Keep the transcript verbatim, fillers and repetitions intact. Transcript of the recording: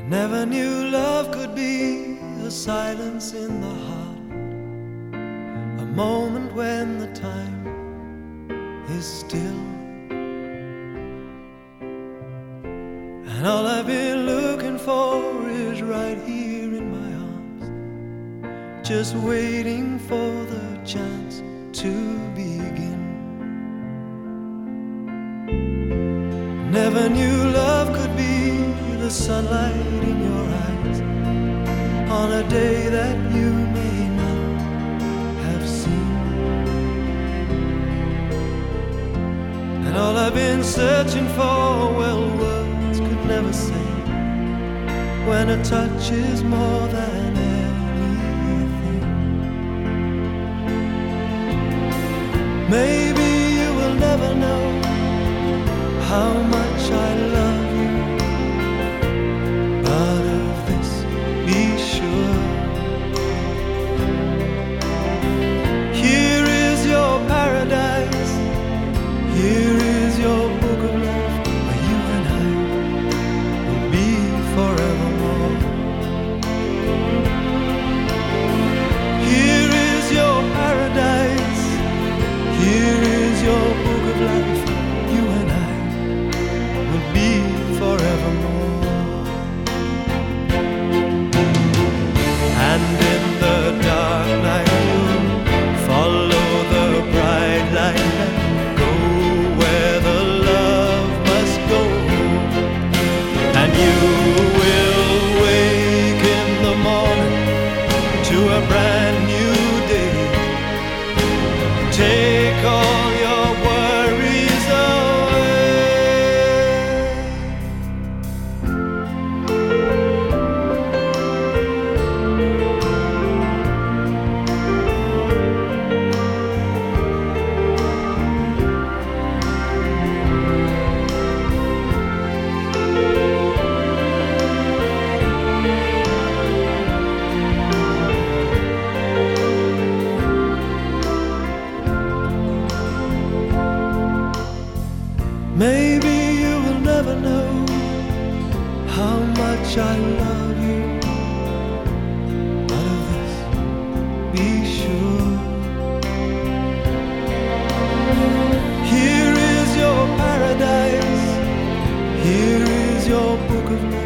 Never knew love could be a silence in the heart, a moment when the time is still. And all I've been looking for is right here in my arms, just waiting for the chance to begin. Never knew love could be the sunlight in your eyes on a day that you may not have seen. And all I've been searching for, well, words could never say, when a touch is more than anything. Maybe you will never know how much I love you, but of this be sure. Here is your paradise, here is your book of life, where you and I will be forevermore. Here is your paradise, here is your book of life, you and I will be forevermore. And in the dark night you'll follow the bright light and go where the love must go. And you will wake in the morning to a brand new day. Take all your worries away. Maybe you will never know how much I love you, but of this be sure. Here is your paradise, here is your book of life.